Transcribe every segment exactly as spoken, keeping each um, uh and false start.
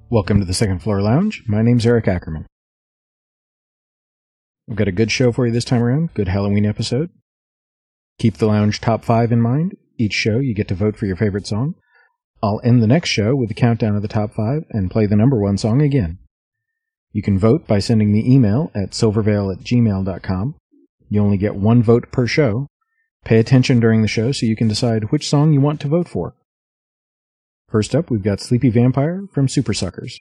Welcome to the Second Floor Lounge. My name's Eric Ackerman. We've got a good show for you this time around. Good Halloween episode. Keep the lounge top five in mind. Each show you get to vote for your favorite song. I'll end the next show with a countdown of the top five and play the number one song again. You can vote by sending the email at silvervale at gmail dot com. You only get one vote per show. Pay attention during the show so you can decide which song you want to vote for. First up, we've got Sleepy Vampire from Super Suckers.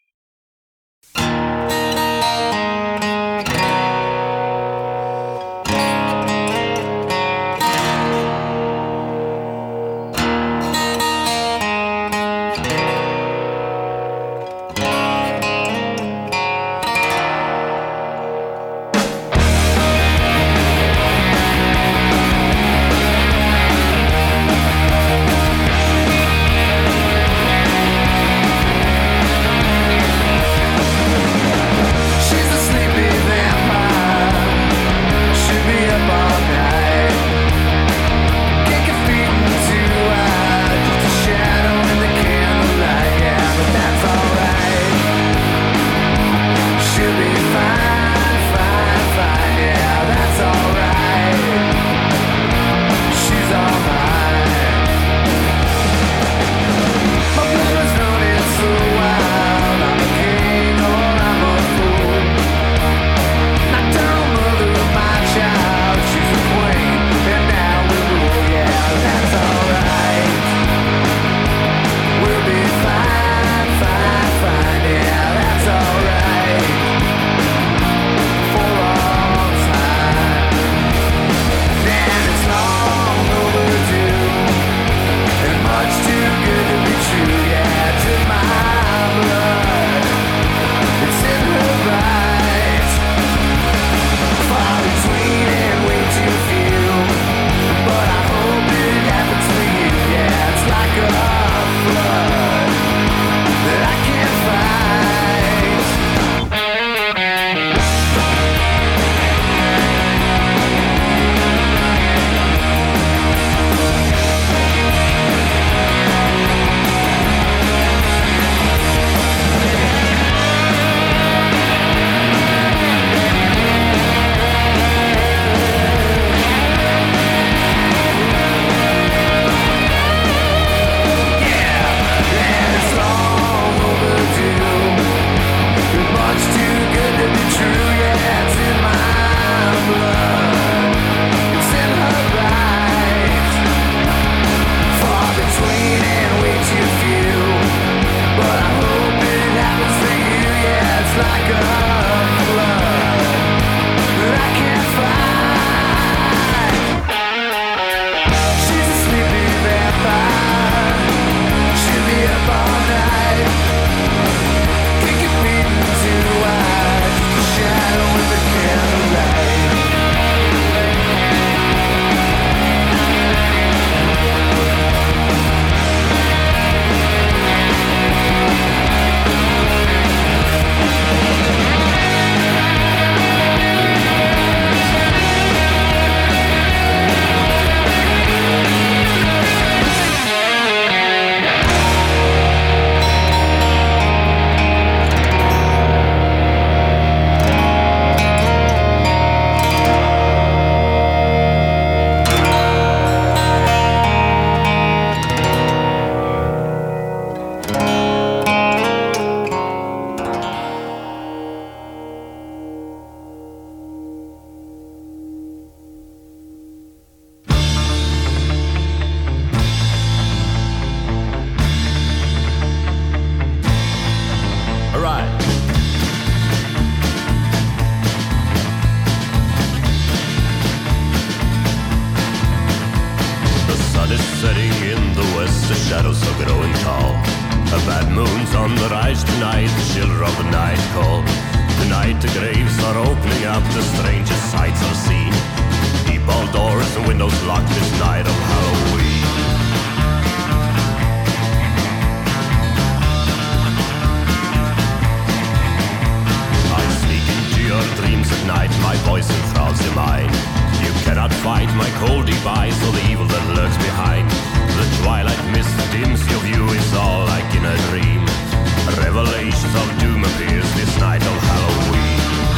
Twilight mist dims your view, it's all like in a dream. revelations of doom appears this night of Halloween.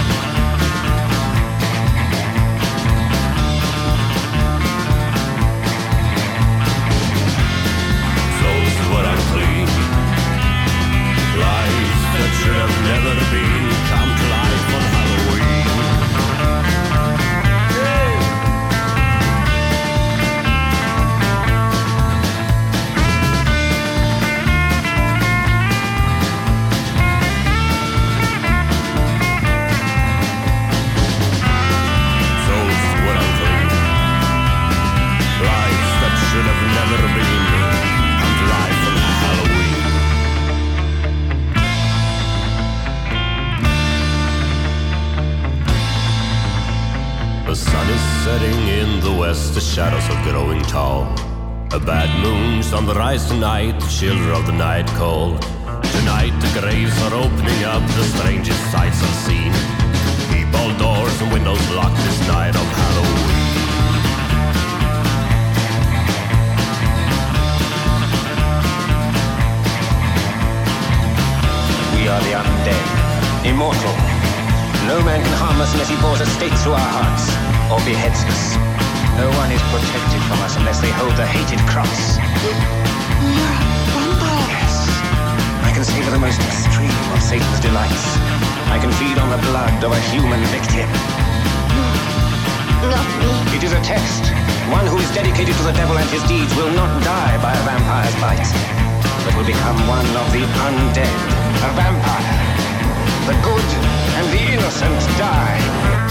Souls were unclean, lives that should have never been come to life on Halloween. Should have never been come to life on Halloween. The sun is setting in the west, the shadows are growing tall. A bad moon's on the rise tonight, the children of the night call. Tonight the graves are opening up, the strangest sights unseen. Keep all doors and windows locked this night of Halloween. We are the undead, immortal. No man can harm us unless he bores a stake through our hearts, or beheads us. No one is protected from us unless they hold the hated cross. You're a vampire. Yes. I can savor the most extreme of Satan's delights. I can feed on the blood of a human victim. No, not me. It is a test. One who is dedicated to the devil and his deeds will not die by a vampire's bite, but will become one of the undead. A vampire. The good and the innocent die.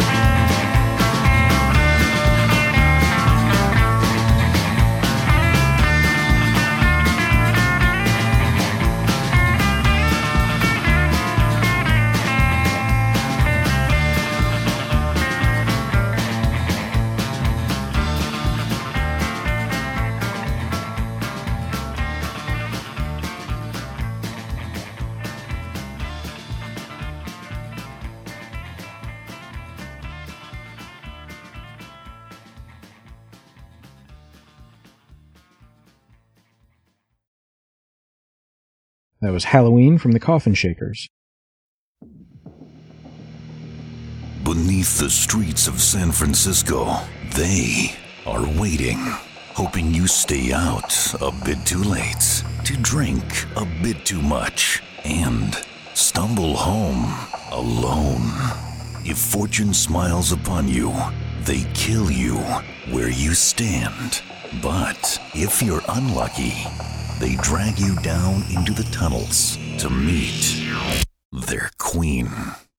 That was Halloween from the Coffin Shakers. Beneath the streets of San Francisco, they are waiting, hoping you stay out a bit too late, to drink a bit too much, and stumble home alone. If fortune smiles upon you, they kill you where you stand. But if you're unlucky, they drag you down into the tunnels to meet their queen.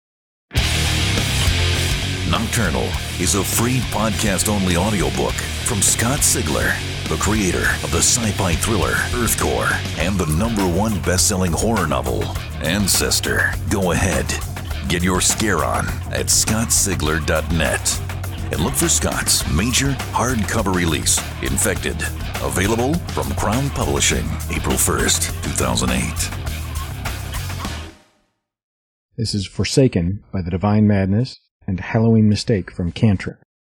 Nocturnal is a free podcast-only audiobook from Scott Sigler, the creator of the sci-fi thriller Earthcore and the number one best-selling horror novel, Ancestor. Go ahead, get your scare on at scott sigler dot net. And look for Scott's major hardcover release, Infected, available from Crown Publishing, April first, two thousand eight. This is Forsaken by The Divine Madness and Halloween Mistake from Cantrip.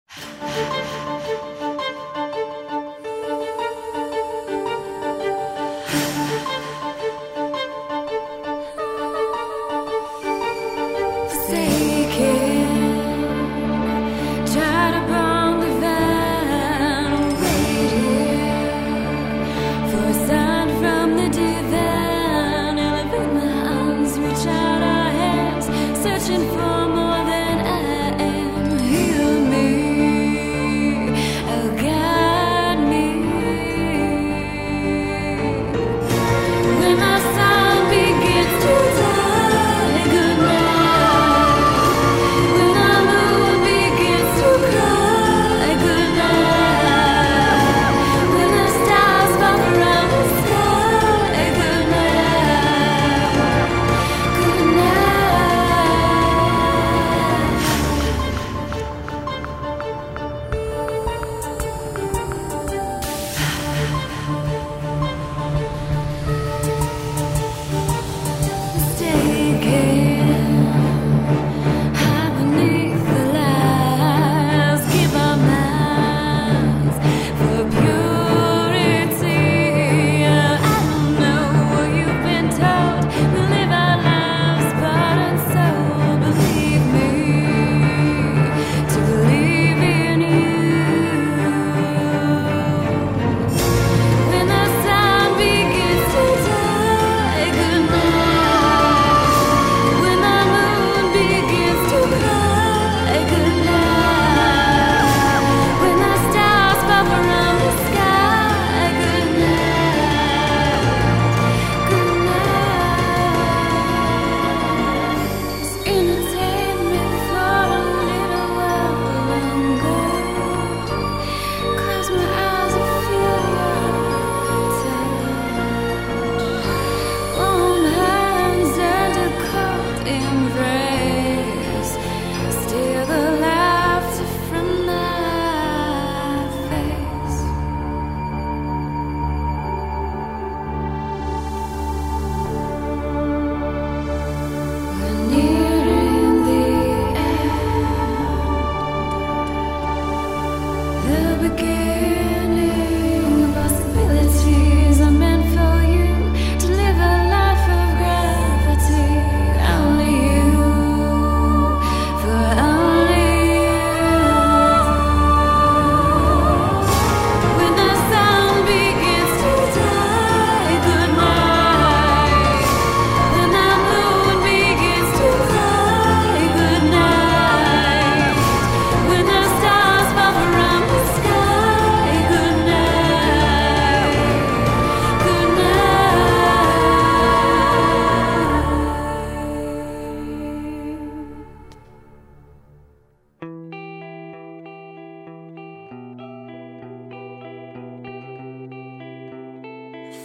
For more than I am, heal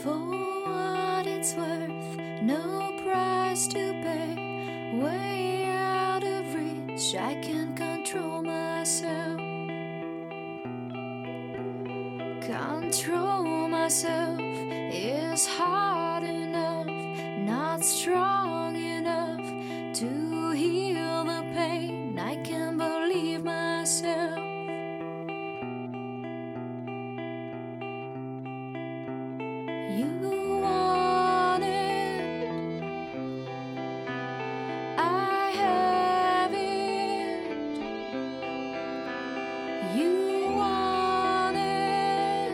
For what it's worth, no price to pay, way out of reach, I can't control myself. Control myself is hard enough, not strong enough to heal the pain. I can't believe myself. You want it, I have it. You want it,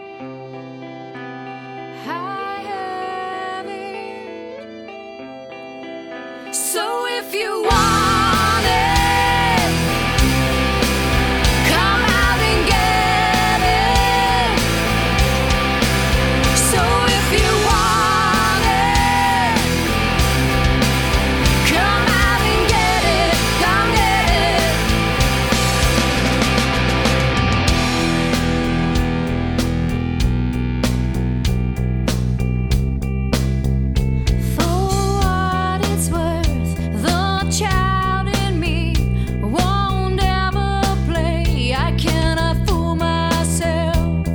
I have it. So if you want it, come out and get it. So if you want it, come out and get it. Come get it. For what it's worth, the child in me won't ever play. I cannot fool myself.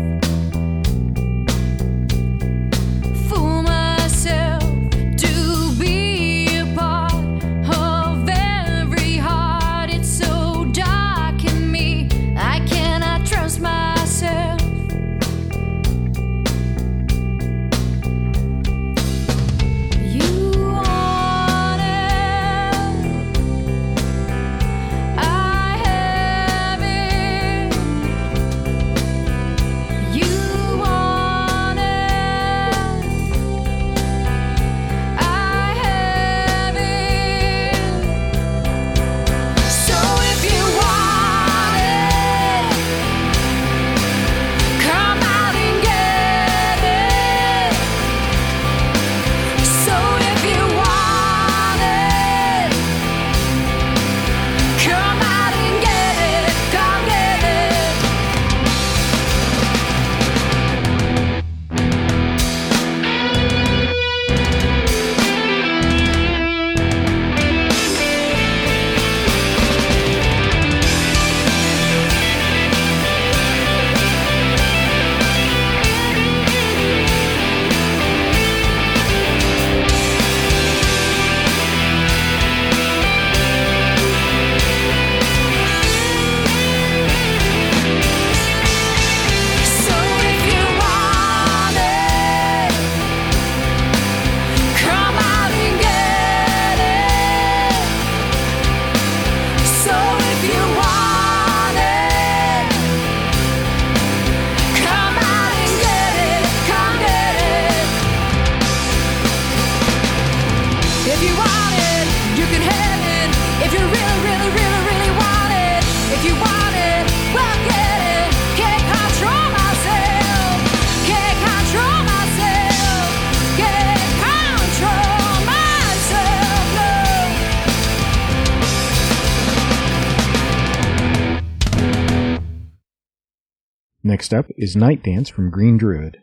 Fool myself to be a part of every heart. It's so dark in me, I cannot trust myself. You want it, I have it. You want it, I have it. So if you want it, come out and get it. So if you want it, come out and get it. Come get it. So if you want it, come out and get it. So if you want it, come out and get it. Come get it. If you want it, you can have it. If you really, really, really, really want it, if you want it, well get it. Can't control myself. Can't control myself. Can't control myself. No. Next up is Night Dance from Green Druid.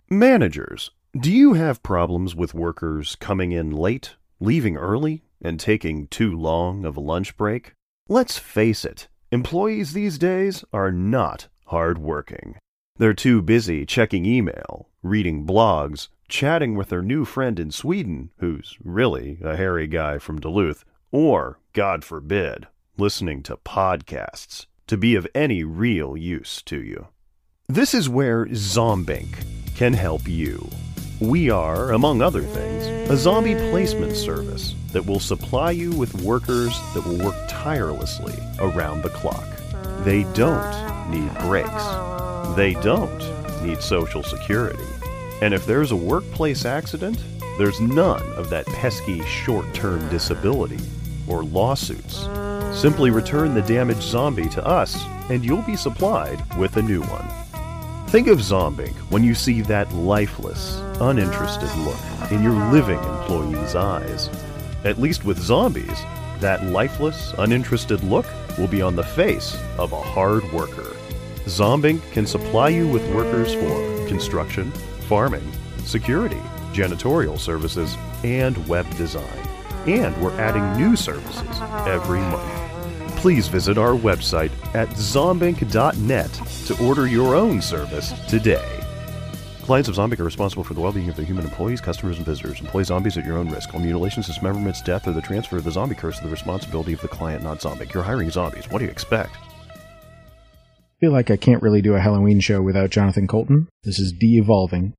Managers, do you have problems with workers coming in late, leaving early, and taking too long of a lunch break? Let's face it, employees these days are not hard-working. They're too busy checking email, reading blogs, chatting with their new friend in Sweden, who's really a hairy guy from Duluth, or, God forbid, listening to podcasts to be of any real use to you. This is where Zombink can help you. We are, among other things, a zombie placement service that will supply you with workers that will work tirelessly around the clock. They don't need breaks. They don't need Social Security. And if there's a workplace accident, there's none of that pesky short-term disability or lawsuits. Simply return the damaged zombie to us, and you'll be supplied with a new one. Think of Zombink when you see that lifeless, uninterested look in your living employee's eyes. At least with zombies, that lifeless, uninterested look will be on the face of a hard worker. Zombink can supply you with workers for construction, farming, security, janitorial services, and web design. And we're adding new services every month. Please visit our website at zombink dot net to order your own service today. Clients of Zombink are responsible for the well-being of their human employees, customers, and visitors. Employ zombies at your own risk. All mutilations, dismemberments, death, or the transfer of the zombie curse are the responsibility of the client, not Zombink. You're hiring zombies. What do you expect? I feel like I can't really do a Halloween show without Jonathan Coulton. This is De-Evolving.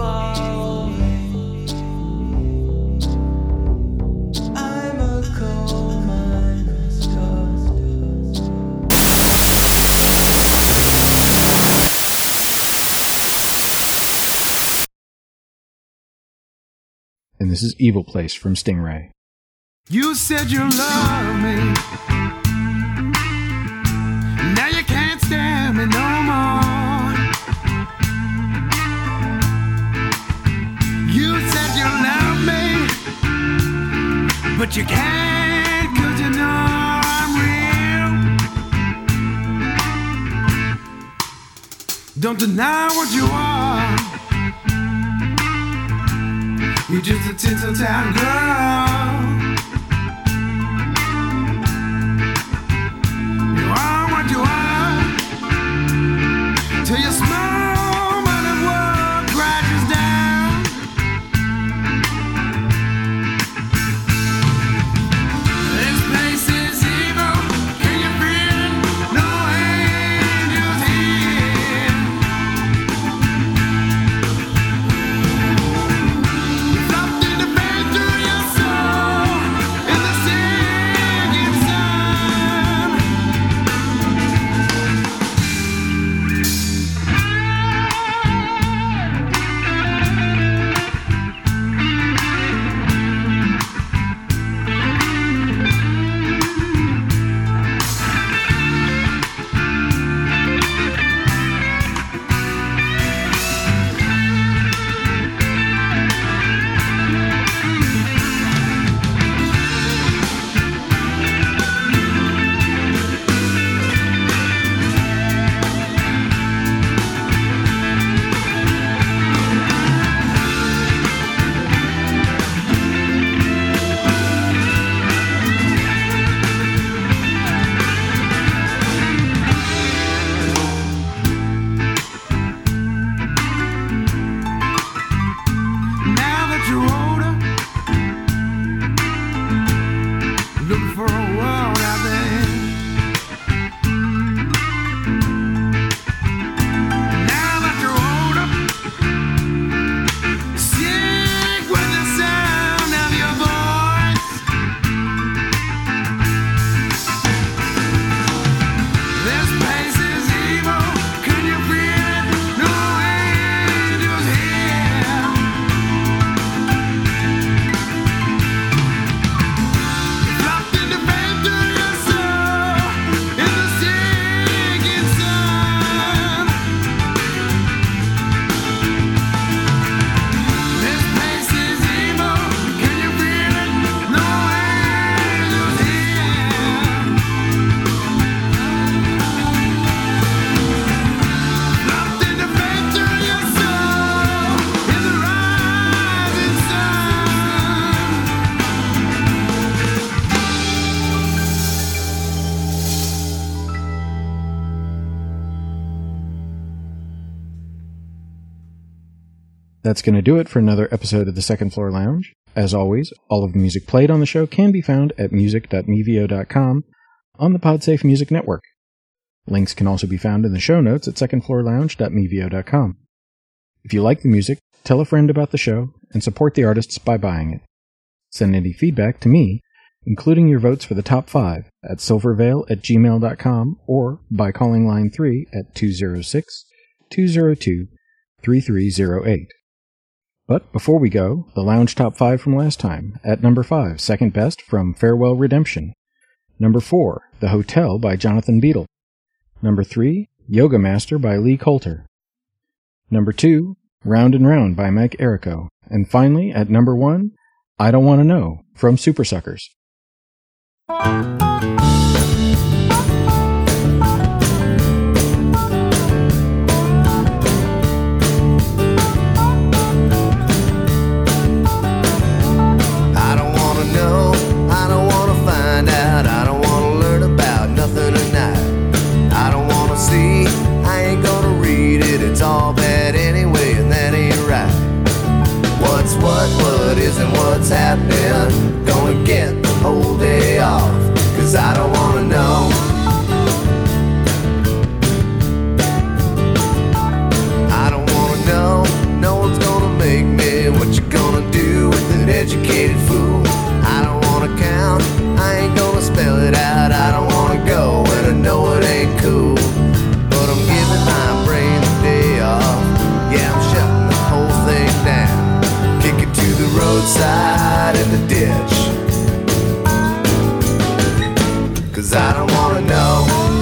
And this is Evil Place from Stingray. You said you love me. Now you can't stand me no more. You said you love me, but you can't 'cause you know I'm real. Don't deny what you are. You're just a Tinseltown girl. You are what you are, till your small minded world crashes down. This place is evil, can you feel it? No angels here. Locked in the bed through your soul, in the sinking sun. Now that you're older, looking for a world out there. Now that you're older, sick with the sound of your voice. This place is evil, can you feel it? No angels here. Locked in the bed through your soul, in the sinking sun. This place is evil, can you feel it? No angels here. Locked in the bed through your soul, in the rising sun. That's going to do it for another episode of the Second Floor Lounge. As always, all of the music played on the show can be found at music dot mevio dot com on the Podsafe Music Network. Links can also be found in the show notes at second floor lounge dot mevio dot com. If you like the music, tell a friend about the show and support the artists by buying it. Send any feedback to me, including your votes for the top five, at silvervale at gmail dot com or by calling line three at two oh six, two oh two, three three oh eight. But before we go, the Lounge Top five from last time. At number five, Second Best from Farewell Redemption. Number four, The Hotel by Jonathan Beadle. Number three, Yoga Master by Lee Coulter. Number two, Round and Round by Mike Errico. And finally, at number one, I Don't Want to Know from Super Suckers. I don't wanna know, I don't wanna find out, I don't wanna learn about nothing tonight. I don't wanna see, I ain't gonna read it, it's all bad anyway, and that ain't right. What's what, what isn't what's happening, gonna get the whole day off, cause I don't wanna know. Yeah, I'm shutting the whole thing down. Kick it to the roadside in the ditch. Cause I don't wanna know.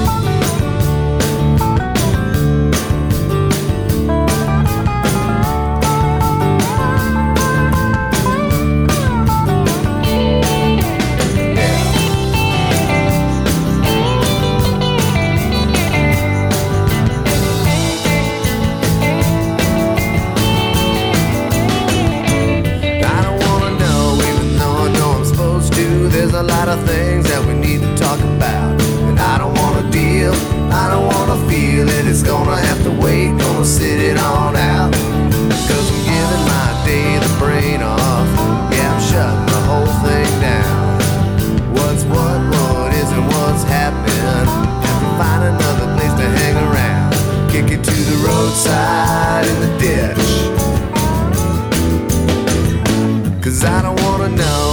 There's a lot of things that we need to talk about, and I don't wanna deal, I don't wanna feel it. It's gonna have to wait, gonna sit it on out. Cause I'm giving my day the brain off. Yeah, I'm shutting the whole thing down. What's what, what isn't, what's happening. Have to find another place to hang around. Kick it to the roadside in the ditch. Cause I don't wanna know.